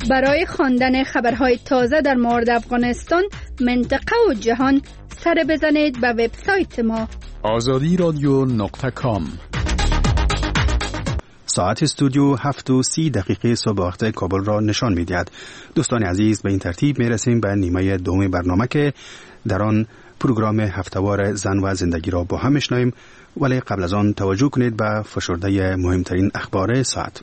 برای خواندن خبرهای تازه در مورد افغانستان، منطقه و جهان سر بزنید به وبسایت ما azadiradyo.com. ساعت استودیو 7:30 صبح وقت کابل را نشان می‌دهد. دوستان عزیز، به این ترتیب می‌رسیم به نیمه دوم برنامه که در آن پروگرام هفته‌وار زن و زندگی را با هم می‌شنویم، ولی قبل از آن توجه کنید به فشرده مهمترین اخبار ساعت.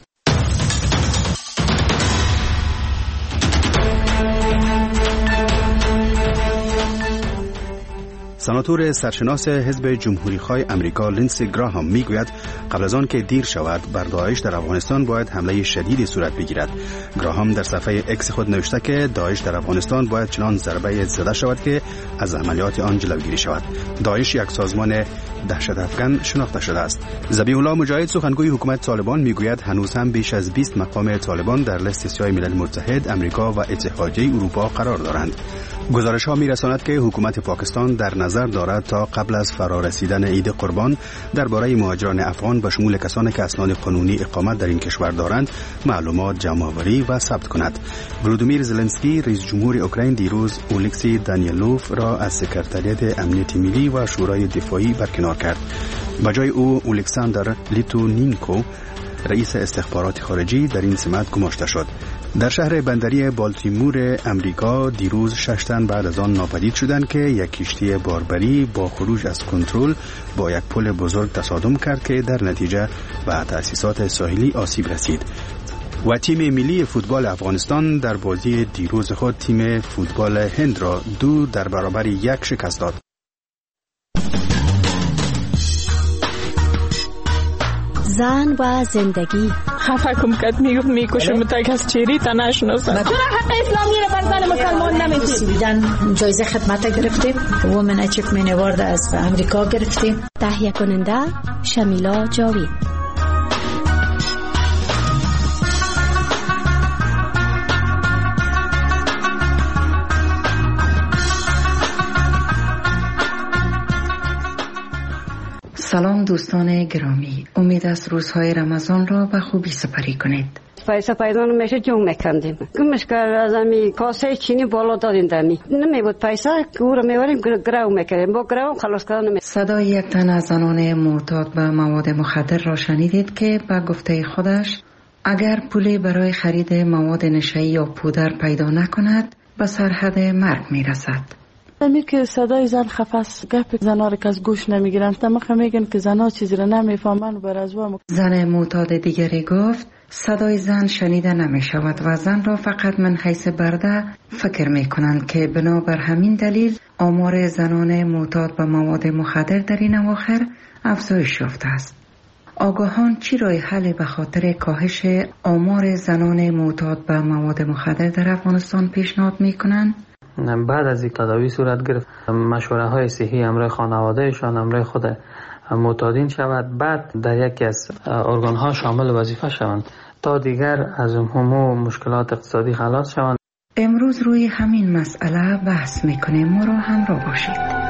سناتور سرشناس حزب جمهوری‌خواه امریکا لینسی گراهام میگوید قبل از آن که دیر شود بر داعش در افغانستان باید حمله شدیدی صورت بگیرد. گراهام در صفحه اکس خود نوشته که داعش در افغانستان باید چنان ضربه زده شود که از عملیات آن جلوگیری شود. داعش یک سازمان دهشت افکن شناخته شده است. ذبیح الله مجاهد سخنگوی حکومت طالبان میگوید هنوز هم بیش از 20 مقام طالبان در لیست سیاه ملل متحد، امریکا و اتحادیه اروپا قرار دارند. گزارش ها می‌رساند که حکومت پاکستان در نظر دارد تا قبل از فرارسیدن عید قربان درباره مهاجران افغان به شمول کسانی که اسناد قانونی اقامت در این کشور دارند معلومات جمع‌آوری و ثبت کند. ولودیمیر زلنسکی رئیس جمهور اوکراین دیروز اولکسی دانیلوف را از سکرتریات امنیت ملی و شورای دفاعی برکنار کرد. به جای او اولکساندر لیتونینکو رئیس استخبارات خارجی در این سمت گماشته شد. در شهر بندری بالتیمور امریکا دیروز 6 تن بعد از آن ناپدید شدند که یک کشتی باربری با خروج از کنترل با یک پل بزرگ تصادم کرد که در نتیجه به تأسیسات ساحلی آسیب رسید. و تیم ملی فوتبال افغانستان در بازی دیروز خود تیم فوتبال هند را 2-1 شکست داد. زن و زندگی. خفه کم کد میکشم تا کس چیری تا نشناسم. چرا حق اسلامی را بر زن مسلمان نمیدید؟ جایزه خدمت گرفتیم. وومن اچیومنت اوارد از امریکا گرفتیم. تهیه کننده شمیلا جاوید. سلام دوستان گرامی، امید است روزهای رمضان را به خوبی سپری کنید. پیسه پیدا نمیشه جون میکندیم. کمش کار از امی کاسه چینی بالا دادیم دمی. نمیبود پیسه او رو میبریم گرو میکردیم. با گرو خلاص کردن. صدای یک تن از زنان معتاد به مواد مخدر را شنیدید که به گفته خودش اگر پولی برای خرید مواد نشئی یا پودر پیدا نکند به سرحد مرگ میرسد. امیر که صدای زن خفاس گپ زنا را که از گوش نمیگیرن تمخه میگن که زنا چیزی را نمیفهمن بر از وام. زن معتاد دیگری گفت صدای زن شنیده نمیشود و زن را فقط من حیث برده فکر میکنند که بنابر همین دلیل آمار زنان معتاد به مواد مخدر در این اواخر افزایش یافته است. آگاهان چی راه حل به خاطر کاهش آمار زنان معتاد به مواد مخدر در افغانستان پیشنهاد میکنند؟ بعد از این تداوی صورت گرفت مشوره های صحی همراه خانوادهشان همراه خود معتادین شود، بعد در یکی از ارگان ها شامل وظیفه شوند تا دیگر از همه مشکلات اقتصادی خلاص شوند. امروز روی همین مسئله بحث میکنیم، ما را همراه باشید.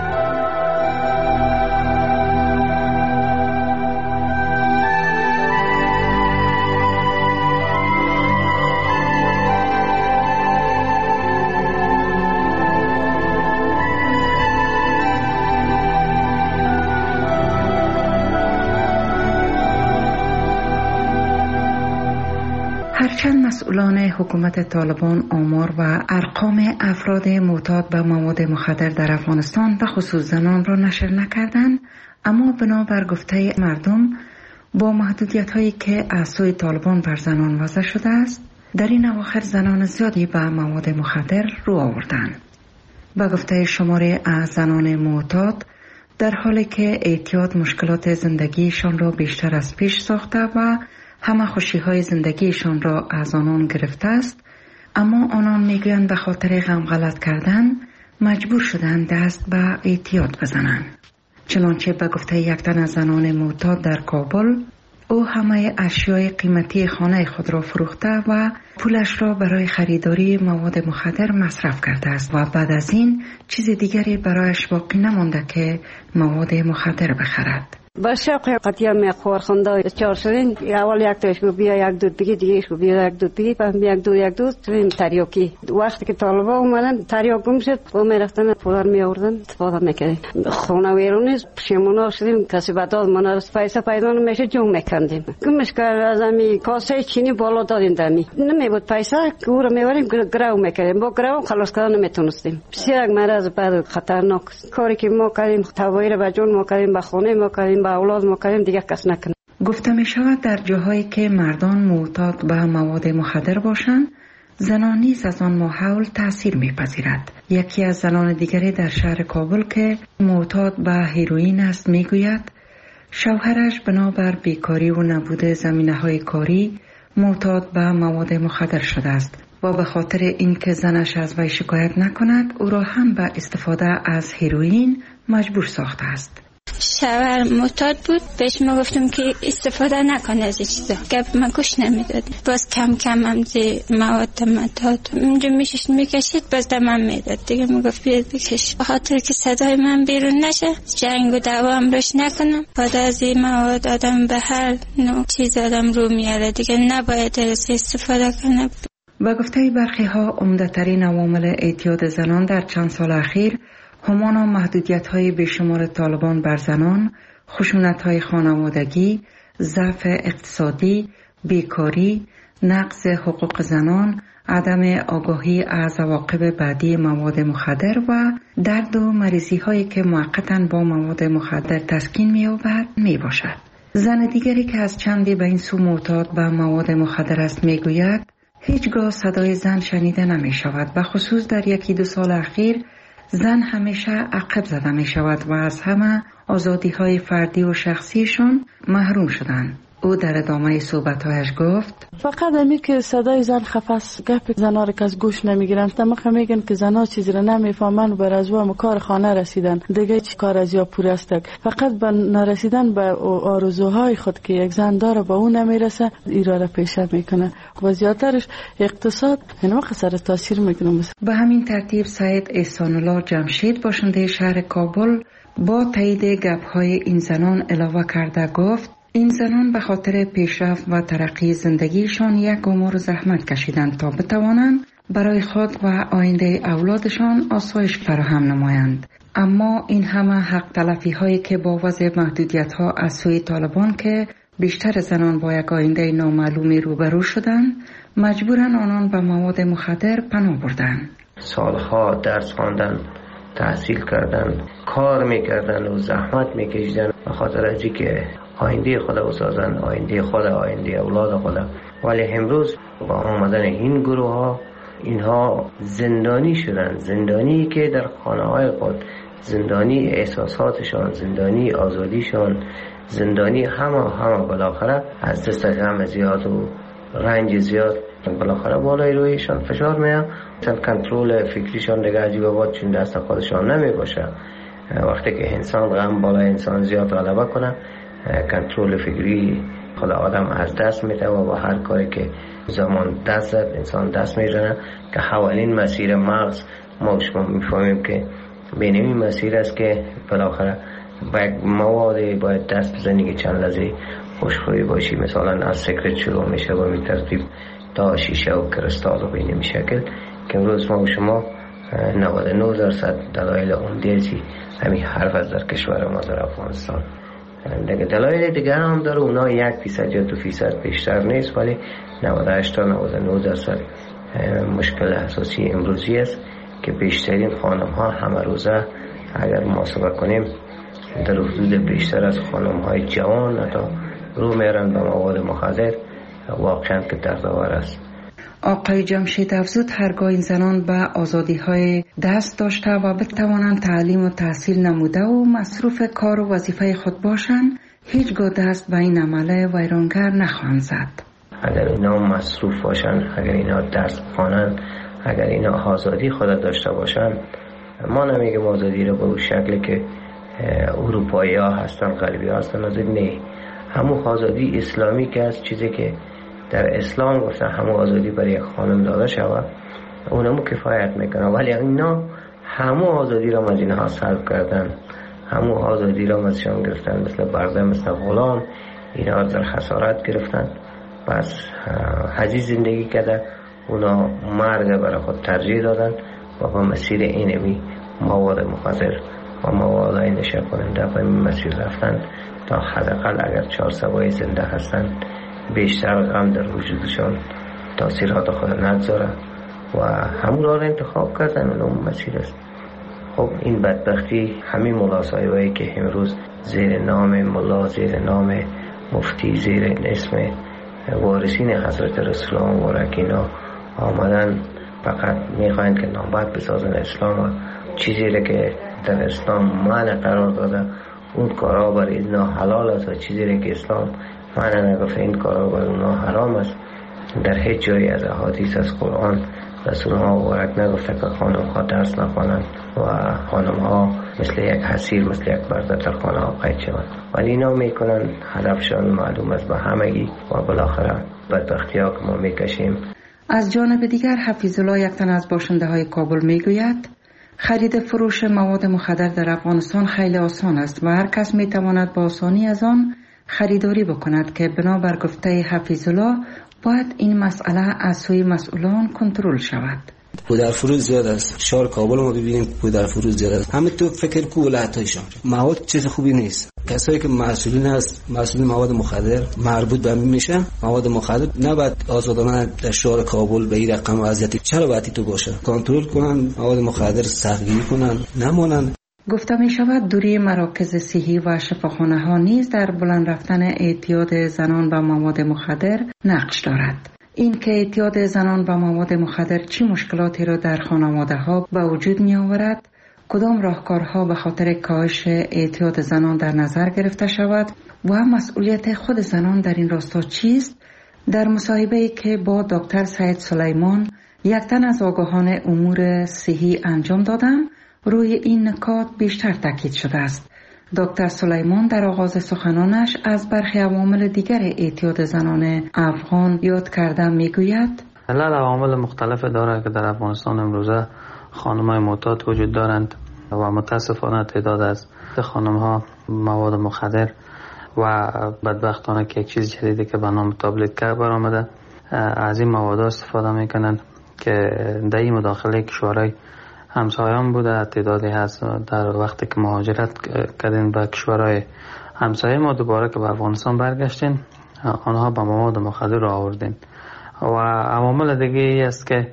هرچند مسئولان حکومت طالبان آمار و ارقام افراد معتاد به مواد مخدر در افغانستان به خصوص زنان را نشر نکردند، اما بنابر گفته مردم با محدودیت هایی که از سوی طالبان بر زنان وضع شده است در این اواخر زنان زیادی به مواد مخدر رو آوردند. به گفته شماری از زنان معتاد در حالی که اعتیاد مشکلات زندگیشان را بیشتر از پیش ساخته و همه خوشی‌های زندگیشان را از آنان گرفته است، اما آنان میگویند به خاطر غم غلط کردن مجبور شدند دست به اعتیاد بزنند. چنانچه به گفته یک تن از زنان معتاد در کابل، او همه اشیای قیمتی خانه خود را فروخته و پولش را برای خریداری مواد مخدر مصرف کرده است و بعد از این چیز دیگری برایش باقی نمانده که مواد مخدر بخرد. با شوق قطعا خورخنده چهار شدین اول یک تاش گفت بیا یک دود بگی دیگه گفت بیا یک دود بگی بعد یک دود شدیم تریاکی وقتی که طالبا اومدن تریاک گم شد با میرفتن پولار می آوردن استفاده میکردیم خونه ویرونی پشیمونا شدیم کسی بعدا ما پیسه پیدا نمیشه جنگ میکردیم گمش کرد از امی کاسه چینی بالا دادیم دمی نمیبود پیسه او رو میبریم گرو میکردیم با گرو خلاص کردن نمیتونستیم بسیار مرض بعد خطرناک کاری که ما کردیم تبایر به جون ما کردیم به خانه ما کردیم به اولاد ما کردیم دیگه کس نکنه. گفته می شود در جاهایی که مردان معتاد به مواد مخدر باشند زنان نیز از آن ماحول تأثیر میپذیرد. یکی از زنان دیگری در شهر کابل که معتاد به هیروئین است میگوید شوهرش بنابر بیکاری و نبود زمینه‌های کاری معتاد به مواد مخدر شده است و به خاطر اینکه زنش از وی شکایت نکند او را هم به استفاده از هیروئین مجبور ساخته است. شوهر معتاد بود، بهش ما گفتم که استفاده نکنه از این چیزا، گپ من گوش نمیداد. باز کم کم هم مواد معتاد اونجا میشش میکشید، باز دمم میداد دیگه. میگفت بیاد بکش، به خاطر که صدای من بیرون نشه، جنگ و دعوا هم روش نکنم. بعد از این مواد آدم به هر نوع چیز آدم رو میاره دیگه، نباید از استفاده کنه. با گفته برخی ها عمده‌ترین عوامل اعتیاد زنان در چند سال اخیر همانا محدودیت‌های بیشمار طالبان بر زنان، خشونت‌های خانوادگی، ضعف اقتصادی، بیکاری، نقض حقوق زنان، عدم آگاهی از عواقب بعدی مواد مخدر و درد و مریضی‌هایی که موقتاً با مواد مخدر تسکین می‌یابد میباشد. زن دیگری که از چندی به این سو معتاد به مواد مخدر است میگوید هیچگاه صدای زن شنیده نمی شود و خصوص در 1-2 سال اخیر زن همیشه عقب زده می شود و از همه آزادی های فردی و شخصیشون محروم شدند. او در ادامه صحبت‌هایش گفت فقط همی که صدای زن خفاس گپ زنا رو که از گوش نمیگیرن، تمام میگن که زنا چیزی رو نمیفهمن و بر از و کار خانه رسیدن دیگه چی کار از یا پور است، فقط به نرسیدن به آرزوهای خود که یک زن داره با اون نمیرسه ایراد پیشه میکنه و زیادترش اقتصاد این وقت سر تاثیر میکنه. به همین ترتیب سید احسان الله جمشید باشنده شهر کابل با تایید گپ‌های این زنان علاوه کرده گفت این زنان به خاطر پیشرفت و ترقی زندگیشان یک عمر زحمت کشیدند تا بتوانند برای خود و آینده اولادشان آسایش فراهم نمایند. اما این همه حق تلفی هایی که با وضع محدودیت ها از سوی طالبان که بیشتر زنان با یک آینده نامعلومی روبرو شدند مجبورن آنان به مواد مخدر پناه بردند. سالها درس خواندن، تحصیل کردن، کار میکردن و زحمت میکشیدن به خاطر از اینکه آینده خود بسازن، آینده خود، آینده اولاد خود. ولی امروز با آمدن این گروه ها اینها زندانی شدن، زندانی که در خانه های خود، زندانی احساساتشان، زندانی آزادیشان، زندانی همه بالاخره از دست غم زیاد و رنج زیاد بالاخره بالای رویشان فشار میاد. کنترل فکریشان دیگه عجیب آباد چون دست خودشان نمی باشه. وقتی که انسان غم بالای انسان زیاد غلبه کنه کنترل فکری خود آدم از دست میده و با هر کاری که زمان دست زد انسان دست میزنه که حوالین مسیر مغز ما شما میفهمیم که بین این مسیر است که بالاخره با یک مواد باید دست بزنی که چند لحظه خوشخوی باشی. مثلا از سیگرت شروع میشه و می ترتیب تا شیشه و کرستال و به این شکل که امروز ما و شما 99% دلایل عمده‌ای همین حرف از در کشور ما در افغانستان دیگه دلایل دیگه هم داره، اونا 1% یا 2% بیشتر نیست، ولی 98 تا 99% مشکل اساسی امروزی است که بیشترین خانم ها همه روزه اگر محاسبه کنیم در حدود بیشتر از خانم های جوان حتی رو میرن به مواد مخدر، واقعا که دردآور است. آقای جمشید افزود هرگاه این زنان به آزادی های دست داشته و بتوانند تعلیم و تحصیل نموده و مصروف کار و وظیفه خود باشند هیچگاه دست به این عمل ویرانگر نخواهند زد. اگر اینا مصروف باشند، اگر اینا درس بخوانند، اگر اینا آزادی خود داشته باشند، ما نمیگیم آزادی رو به اون شکلی که اروپایی ها هستن، غربی ها هستن، نه، همون آزادی اسلامی که از چیزی که در اسلام گفتن همون آزادی برای یک خانم داده شود اونمو کفایت میکنه. ولی اینا همون آزادی را از اینها سلب کردن، همون آزادی را ازشان گرفتن، مثل برده، مثل غلام، اینا در خسارت گرفتن. پس حجی زندگی کرده، اونا مرگ برای خود ترجیح دادن و به مسیر اینمی مواد مخدر و مواد نشه کننده به مسیر رفتن تا حداقل اگر 4 سوای زنده هستن بیشتر غم در وجودشان تاثیرات خود نگذاره و همون را انتخاب کردن و اون مسیر است. خب این بدبختی همین ملاسایوهایی که امروز زیر نام ملا، زیر نام مفتی، زیر اسم وارثین حضرت رسول الله مبارک اینا آمدن فقط میخواین که نامبد بسازن اسلام و چیزی را که در اسلام معنی قرار داده اون کارا برای اینا حلال است و چیزی را که اسلام معنی نگفته این کارا برای اونا حرام است. در هیچ جایی از احادیث از قرآن رسول الله مبارک نگفته که خانم ها درس نخوانند و خانم ها مثل یک حسیر، مثل یک برده در خانه ها قید شوند، ولی اینا میکنن هدفشان معلوم است به همگی و بالاخره بدبختی ها که ما میکشیم. از جانب دیگر حفیظ الله، یک تن از باشنده های کابل، میگوید خرید فروش مواد مخدر در افغانستان خیلی آسان است و هر کس میتواند با آسانی از آن خریداری بکند که بنابر گفته حفیظ الله باید این مسئله از سوی مسئولان کنترل شود. پودر فروش زیاد است. شهر کابل ما ببینیم پودر فروش زیاد است. همه تو فکر کو ولایت‌هایشان مواد چیز خوبی نیست. کسایی که مسئولین هست، مسئول مواد مخدر مربوط به میشن، مواد مخدر نباید آزادانه در شهر کابل به این رقم وضعیتی چرا باید تو باشه؟ کنترل کنن، مواد مخدر سختگیری کنن، نمونن. گفته می شود دوری مراکز صحی و شفاخانه ها نیز در بلند رفتن اعتیاد زنان به مواد مخدر نقش دارد. این که اعتیاد زنان به مواد مخدر چه مشکلاتی را در خانواده ها به وجود می آورد، کدام راهکارها به خاطر کاهش اعتیاد زنان در نظر گرفته شود و مسئولیت خود زنان در این راستا چیست، در مصاحبه‌ای که با دکتر سید سلیمان، یک تن از آگاهان امور صحی انجام دادم، روی این نکات بیشتر تاکید شده است. دکتر سلیمان در آغاز سخنانش از برخی عوامل دیگر اعتیاد زنان افغان یاد کرده میگوید علل عوامل مختلف داره که در افغانستان امروزه خانم‌های معتاد وجود دارند و متاسفانه تعداد از خانم‌ها مواد مخدر و بدبختانه که یک چیز جدیدی که به نام تابلت که برآمده از این مواد استفاده میکنند که در این مداخله کشورهای همسایه‌ام بوده. تعدادی هست در وقتی که مهاجرت کردین به کشورهای همسایه ما، دوباره که به افغانستان برگشتین آنها به مواد مخدر را آوردین. و عوامل دیگه ای است که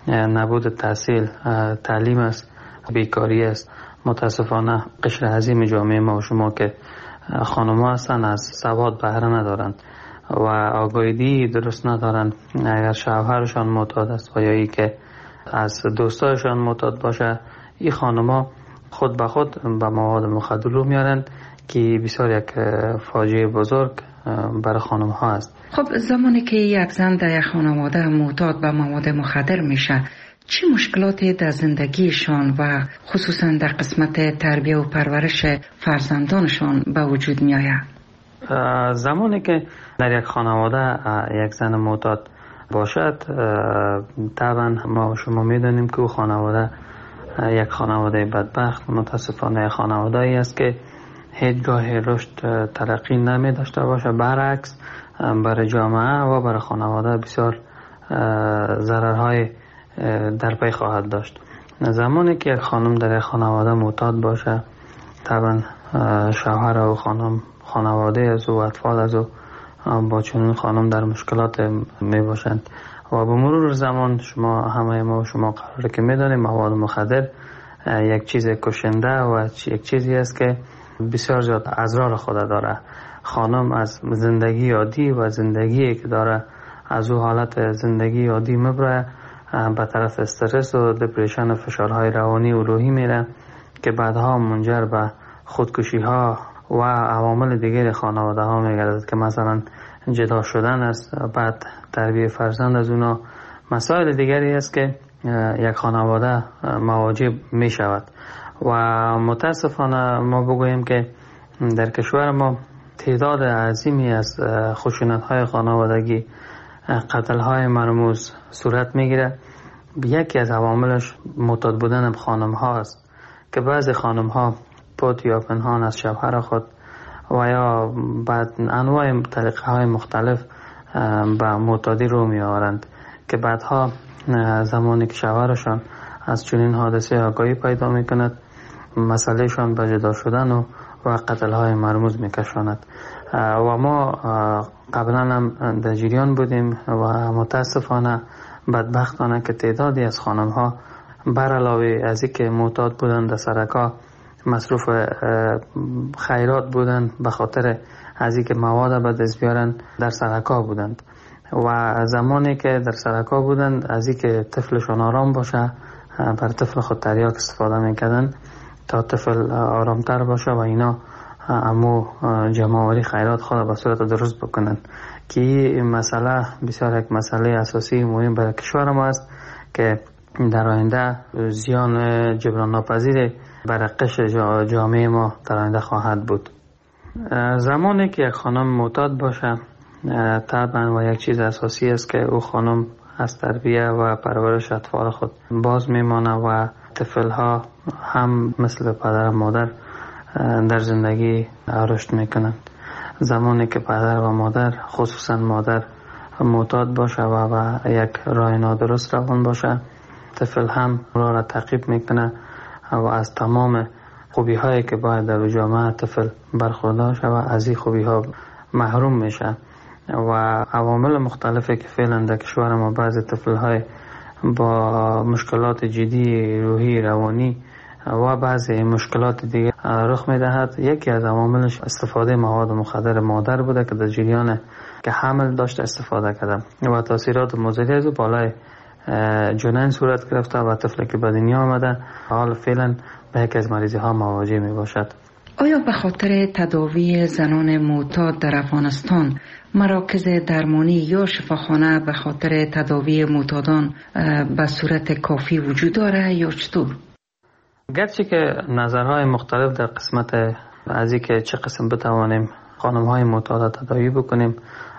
نبود تحصیل، تعلیم است، بیکاری است. متاسفانه قشر عظیم جامعه ما و شما که خانم‌ها هستن از سواد بهره ندارند و آگاهی درست ندارند. اگر شوهرشان معتاد است و یا ای که از دوستایشان معتاد باشه، این خانم‌ها خود به خود به مواد مخدر رو میارند که بسیار یک فاجعه بزرگ برای خانم‌ها است. خب زمانی که یک زن در یک خانواده معتاد به مواد مخدر میشه، چه مشکلاتی در زندگیشان و خصوصا در قسمت تربیه و پرورش فرزندانشان به وجود می آید؟ زمانی که در یک خانواده یک زن معتاد باشد، طبعا ما شما میدونیم که خانواده یک خانواده بدبخت، متاسفانه خانواده‌ای است که هیچ گاه رشد ترقی نمی داشته باشه. برعکس برای جامعه و برای خانواده بسیار ضررهای در پی خواهد داشت. زمانی که یک خانم در یک خانواده معتاد باشه، طبعا شوهر و خانواده از و اطفال از و با چنین خانم در مشکلات می باشند و به مرور زمان شما همه ما و شما قراره که می دانیم مواد مخدر یک چیز کشنده و یک چیزی است که بسیار زیاد اضرار خود داره. خانم از زندگی عادی و زندگی که داره از او حالت زندگی عادی مبره به طرف استرس و دپریشن و فشارهای روانی و روحی میره که بعدها منجر به خودکشی ها و عوامل دیگر خانواده ها میگردد که مثلا جدا شدن است، بعد تربیت فرزند از اونا. مسائل دیگری است که یک خانواده مواجه می شود و متاسفانه ما بگوییم که در کشور ما تعداد عظیمی از خشونت های خانوادگی، قتل های مرموز صورت میگیره. یکی از عواملش معتاد بودن خانم ها است که بعضی خانم ها پوت یا پنهان از شوهر خود و یا بعد انواع طریقه های مختلف به معتادی رو می آورند که بعدها زمانی که شوهرشان از چنین حادثه آگاهی پیدا می کند مسئله شان به جدا شدن و قتل های مرموز می کشاند. و ما قبلا هم در جریان بودیم و متاسفانه بدبختانه که تعدادی از خانم ها بر علاوه از اینکه معتاد بودند در سرکا مصروف خیرات بودند به خاطر از اینکه مواد به دست بیارن در سرکا بودند و زمانی که در سرکا بودند از اینکه طفلشون آرام باشه بر طفل خود تریاک استفاده میکردن تا طفل آرامتر باشه و اینا امو جمع‌آوری خیرات خود به صورت درست بکنن که این مسئله بسیار یک مسئله اساسی مهم برای کشور ما است که در آینده زیان جبران ناپذیر برای قشر جامعه ما در آینده خواهد بود. زمانی که یک خانم معتاد باشه طبعا و یک چیز اساسی است که او خانم از تربیه و پرورش اطفال خود باز میمانه و طفل ها هم مثل پدر و مادر در زندگی رشد میکنند. زمانی که پدر و مادر خصوصا مادر معتاد باشه و یک راه نادرست روان باشه طفل هم را تعقیب میکنه و از تمام خوبی هایی که باید در جامعه طفل برخوردار شود از این خوبی ها محروم میشه و عوامل مختلفی که فعلا در کشور ما بعضی طفل های با مشکلات جدی روحی روانی و بعضی مشکلات دیگه رخ میدهد. یکی از عواملش استفاده مواد مخدر مادر بوده که در جریان که حمل داشته استفاده کرده و تاثیرات مضری از بالای جنین صورت گرفته و طفلی که به دنیا آمده حال فعلا به یکی از مریضی ها مواجه می باشد. آیا به خاطر تداوی زنان معتاد در افغانستان مراکز درمانی یا شفاخانه به خاطر تداوی معتادان به صورت کافی وجود داره یا چطور؟ گرچه که نظرهای مختلف در قسمت از اینکه چه قسم بتوانیم خانم‌های معتاد تداوی بکنیم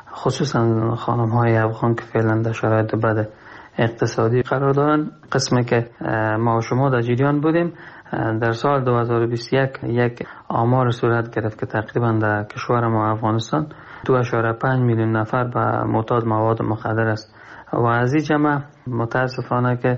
خصوصا خانم‌های افغان که فعلا در شرایط بد اقتصادی قرار دارند قسمی که ما و شما در جریان بودیم در سال 2021 یک آمار صورت گرفت که تقریبا در کشور ما افغانستان 2.5 میلیون نفر به معتاد مواد مخدر است و از این جمع متاسفانه که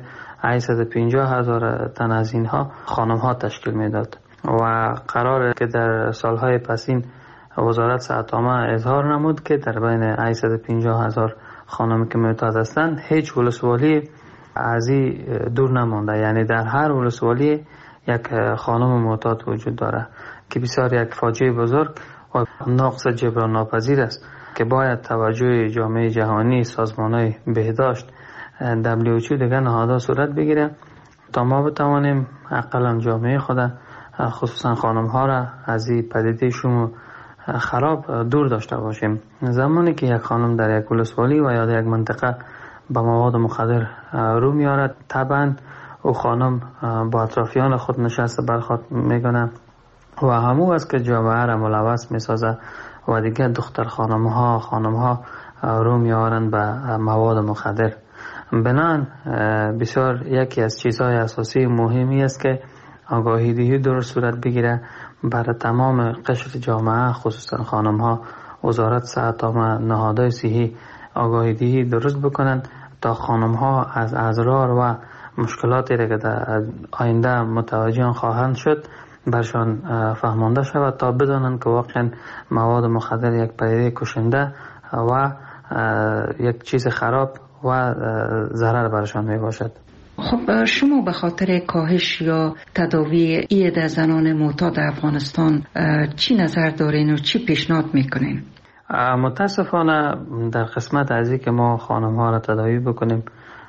850,000 تن از اینها خانم ها تشکیل میداد و قراره که در سالهای پسین وزارت صحت عامه اظهار نمود که در بین 850,000 خانم که معتاد هستند هیچ ولسوالی از این دور نمانده، یعنی در هر ولسوالی یک خانم معتاد وجود داره که بسیار یک فاجعه بزرگ و نقص جبران ناپذیر است که باید توجه جامعه جهانی، سازمان‌های بهداشت، WHO دیگر نهادها صورت بگیره تا ما بتوانیم اقلا جامعه خود خصوصا خانم‌ها را از این پدیده شوم خراب دور داشته باشیم. زمانی که یک خانم در یک ولسوالی و یا در یک منطقه با مواد مخدر رو میارد طبعا او خانم با اطرافیان خود نشسته برخورد میکنه و همو است که جامعه را ملوث میسازه و دیگه دختر خانم‌ها رو میارند به مواد مخدر. بنان بسیار یکی از چیزهای اساسی مهمی است که آگاهی دهی درست صورت بگیره برای تمام قشر جامعه خصوصا خانم‌ها. وزارت صحت عامه، نهادهای صحی آگاهی دهی درست بکنند تا خانم‌ها از اضرار و مشکلاتی که در آینده متوجه آن خواهند شد برشان فهمانده شود تا بدانند که واقعا مواد مخدر یک پدیده کشنده و یک چیز خراب و ضرر برشان می باشد. خب شما به خاطر کاهش یا تداوی عید زنان معتاد افغانستان چی نظر دارین و چی پیشنهاد میکنین؟ متاسفانه در قسمت از که ما خانم ها را تداوی بکنیم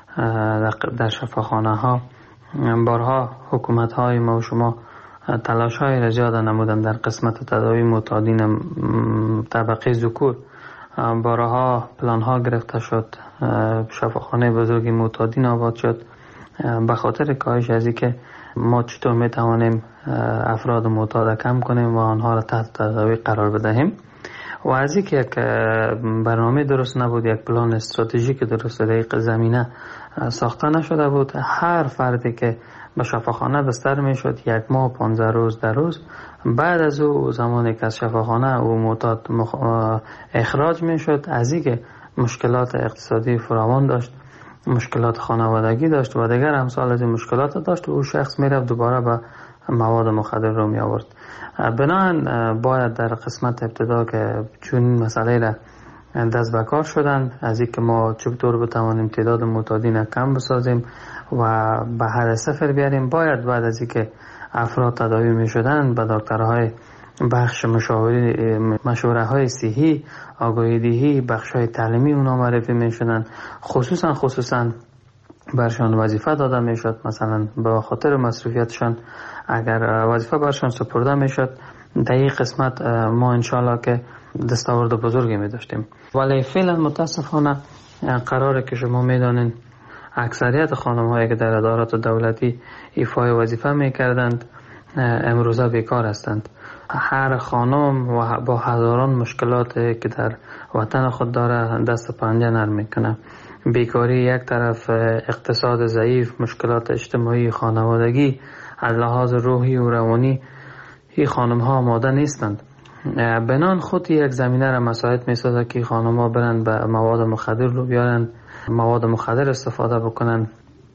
در شفاخانه ها بارها حکومت های ما و شما تلاش های را زیاده نمودن در قسمت تداوی معتادین طبقه ذکور. بارها پلان ها گرفته شد، شفاخانه بزرگی معتادین آباد شد به خاطر کاهش از که ما چطور می توانیم افراد معتاد کم کنیم و آنها را تحت تداوی قرار بدهیم و از اینکه یک برنامه درست نبود، یک پلان استراتژیک درست در این زمینه ساخته نشده بود، هر فردی که به شفاخانه بستر میشد 1 ماه 15 روز در روز، بعد از او زمانی که از شفاخانه او معتاد اخراج میشد، از اینکه مشکلات اقتصادی فراوان داشت، مشکلات خانوادگی داشت و دیگر امثال از این مشکلات داشت، و او شخص میرفت دوباره به مواد مخدر رو می آورد. بنابراین باید در قسمت ابتدا که چون مسئله را دست به کار شدن، از اینکه ما چطور بتوانیم تعداد معتادین کم بسازیم و به حد صفر بیاریم، باید بعد از اینکه افراد تداوی می شدن به دکترهای بخش مشوره های صحی، آگاهی دهی، بخش های تعلیمی اونا معرفی می شدن، خصوصا برشان وظیفه داده می شد. مثلا به خاطر مصروفیتشان اگر وظیفه برشان سپرده می شد، در این قسمت ما انشاءالله که دستاورد بزرگی می داشتیم. ولی فعلا متاسفانه قراره که شما می دانین اکثریت خانم هایی که در ادارات دولتی ایفای وظیفه می کردند امروزه بیکار هستند. هر خانم با هزاران مشکلات که در وطن خود داره دست پنجه نرم میکنه. بیکاری یک طرف، اقتصاد ضعیف، مشکلات اجتماعی، خانوادگی، از لحاظ روحی و روانی این خانم ها آماده نیستند. بنان خود یک زمینه را مساعد می سازد که خانم ها برند به مواد مخدر رو بیارند، مواد مخدر استفاده بکنند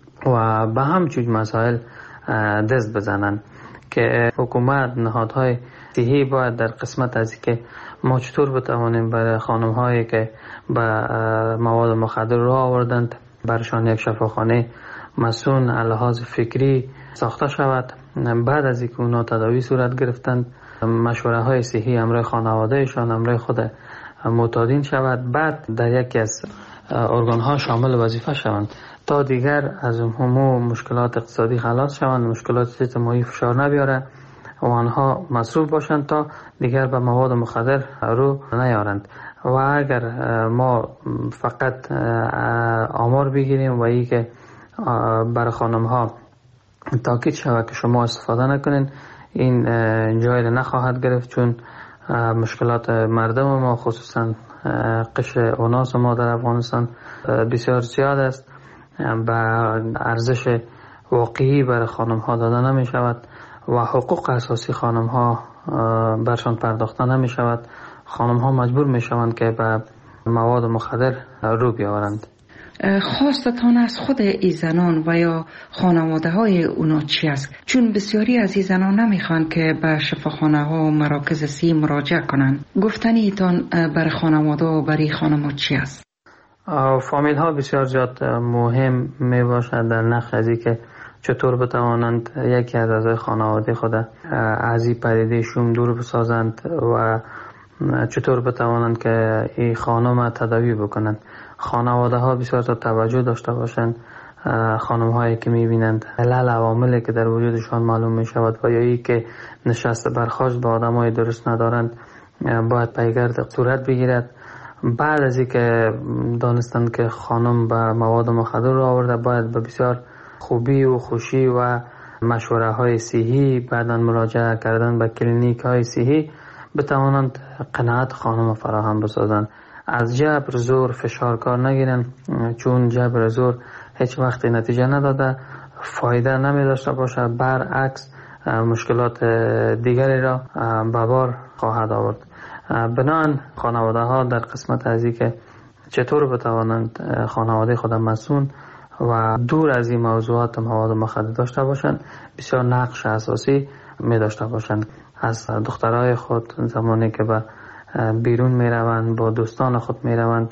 و به همچون مسائل دست بزنند که حکومت، نهادهای صحی باید در قسمت از که ما چطور بتوانیم برای خانم هایی که به مواد مخدر رو آوردند برشان یک شفاخانه مسون لحاظ فکری ساخته شود. بعد از اینکه اونا تداوی صورت گرفتند، مشوره های صحی امرای خانوادهشان، امرای خود معتادین شود، بعد در یکی از ارگان ها شامل وظیفه شوند تا دیگر از همه مشکلات اقتصادی خلاص شوند، مشکلات اجتماعی فشار نبیاره و آنها مصروف باشند تا دیگر به مواد مخدر رو نیارند. و اگر ما فقط آمار بگیریم و ای که برای خانم ها تاکید شود که شما استفاده نکنین، این جای نخواهد گرفت، چون مشکلات مردم ما خصوصا قشر اوناس ما در افغانستان بسیار زیاد است. به ارزش واقعی برای خانم ها داده نمی شود و حقوق اساسی خانم ها برشان پرداخته نمی شود. خانم ها مجبور می شوند که به مواد مخدر رو بیاورند. خواستتان از خود ای زنان و یا خانواده های اونا چی است؟ چون بسیاری از ای زنان نمیخوان که به شفاخانه ها و مراکز صحی مراجعه کنند. گفتنی ایتان برای خانواده و برای خانم چی است؟ فامیل ها بسیار زیاد مهم می باشد در نقش از که چطور بتوانند یکی از اعضای خانواده خود از این پدیده شوم دور بسازند و چطور بتوانند که این خانم تداوی بکنند. خانواده ها بسیار توجه داشته باشند. خانم هایی که میبینند علل عواملی که در وجودشان معلوم می شود و یا ای که نشست برخاست با آدم های درست ندارند باید پیگرد صورت بگیرد. بعد از اینکه دانستند که خانم به مواد مخدر رو آورده، باید به بسیار خوبی و خوشی و مشوره های صحی بعداً مراجعه کردن به کلینیک های صحی بتوانند قناعت خانم فراهم بسازند. از جبر زور فشار کار نگیرن، چون جبر زور هیچ وقت نتیجه نداده، فایده نمی داشته باشه، برعکس مشکلات دیگری را به بار خواهد آورد. بنان خانواده ها در قسمت از که چطور بتوانند خانواده خود مسئول و دور از این موضوعات مواد مخدر داشته باشند بسیار نقش اساسی می داشته باشند. از دخترای خود زمانی که به بیرون می روند، با دوستان خود می روند،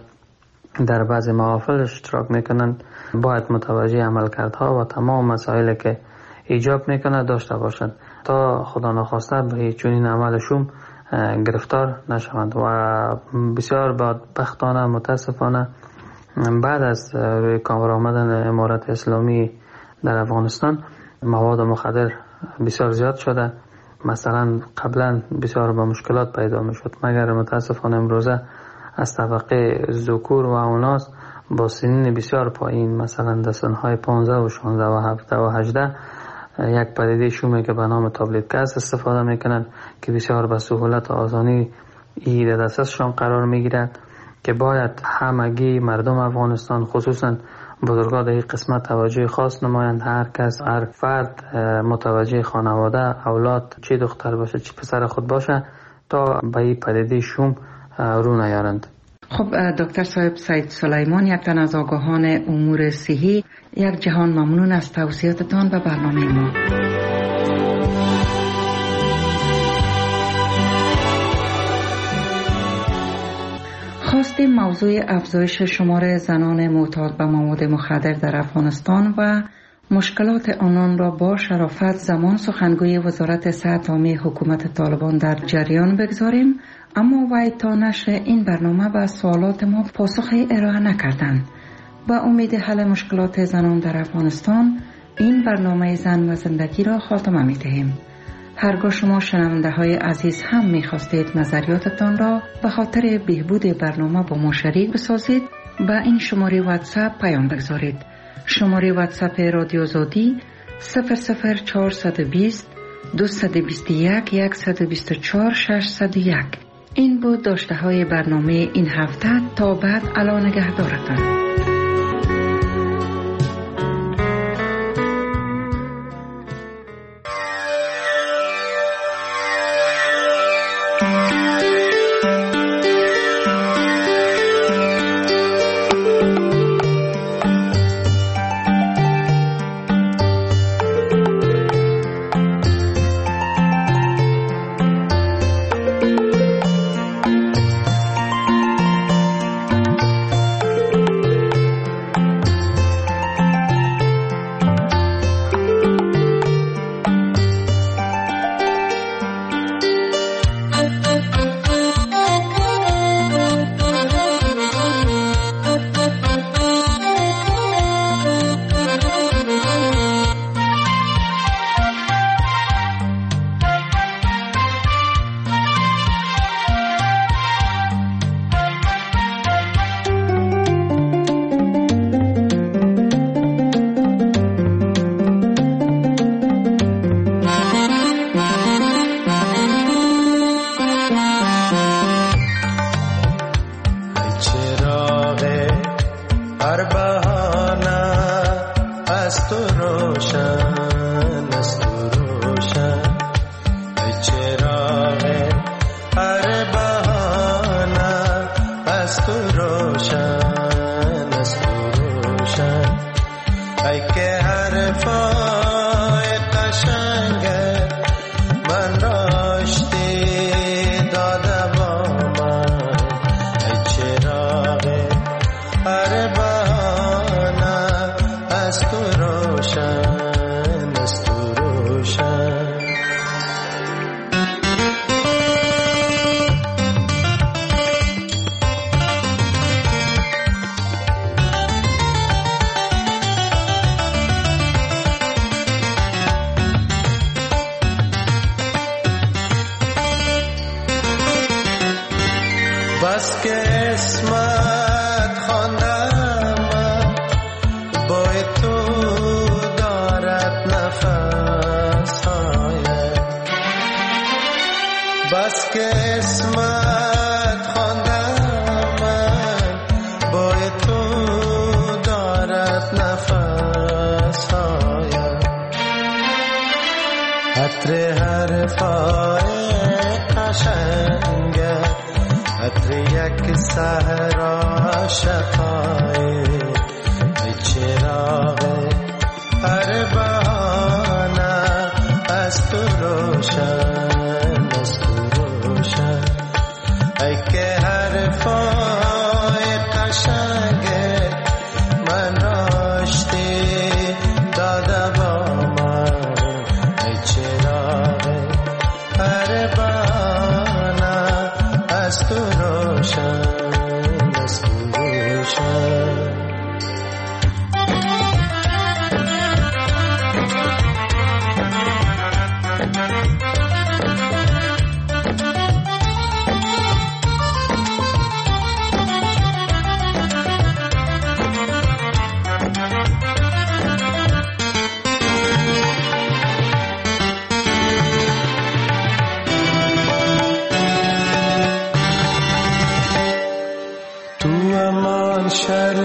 در بعض محافل اشتراک می کنند، باید متوجه عملکردها و تمام مسائلی که ایجاب می کند داشته باشند تا خدا نخواسته به چنین عملشون گرفتار نشوند. و بسیار بدبختانه متاسفانه بعد از روی کار آمدن امارت اسلامی در افغانستان مواد مخدر بسیار زیاد شده. مثلا قبلا بسیار با مشکلات پیدا می شد، مگر متاسفانه امروزه از طبقه ذکور و اوناس با سنین بسیار پایین، مثلا در سنهای 15 و 16 و 17 و 18 یک پدیده شومی که به نام تابلت گاز استفاده میکنند که بسیار به سهولت و آسانی این در دستشان قرار میگیرد که باید همگی مردم افغانستان خصوصا بزرگان در این قسمت توجه خاص نمایند. هر کس، هر فرد متوجه خانواده، اولاد، چه دختر باشه چه پسر خود باشه تا به این پدیده شوم رو نیارند. خب دکتر صاحب، سید سلیمان، یک تن از آگاهان امور صحی، یک جهان ممنون از توصیاتتان به برنامه ما. خواستیم موضوع افزایش شمار زنان معتاد به مواد مخدر در افغانستان و مشکلات آنان را با شرافت زمان سخنگوی وزارت صحت عامه حکومت طالبان در جریان بگذاریم، اما وی تا نشر این برنامه به سوالات ما پاسخی ارائه نکردند. با امید حل مشکلات زنان در افغانستان این برنامه زن و زندگی را خاتمه می دهیم. هرگاه شما شنونده های عزیز هم می خواستید نظریاتتان را به خاطر بهبود برنامه با ما شریک بسازید، با این شماره واتساپ پیام بگذارید. شماره واتساپ رادیو آزادی 00420 221 124 601. این بود داشته های برنامه این هفته. تا بعد، الا نگهدارتان. بس که اسمت خواندم بای تو دارد نفس هایم، بس که اسمت خواندم بای تو دارد نفس هایم، عطر حرفای قشنگه، عطر یک سحر عاشقای، ای چراغ هر بهانه از تو روشن، از تو روشن، ای که حرفای قشنگه من راشتی داده با من، ای چراغ هر بهانه از تو روشن، از تو روشن.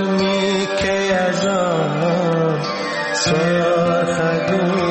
می که از آن سرخ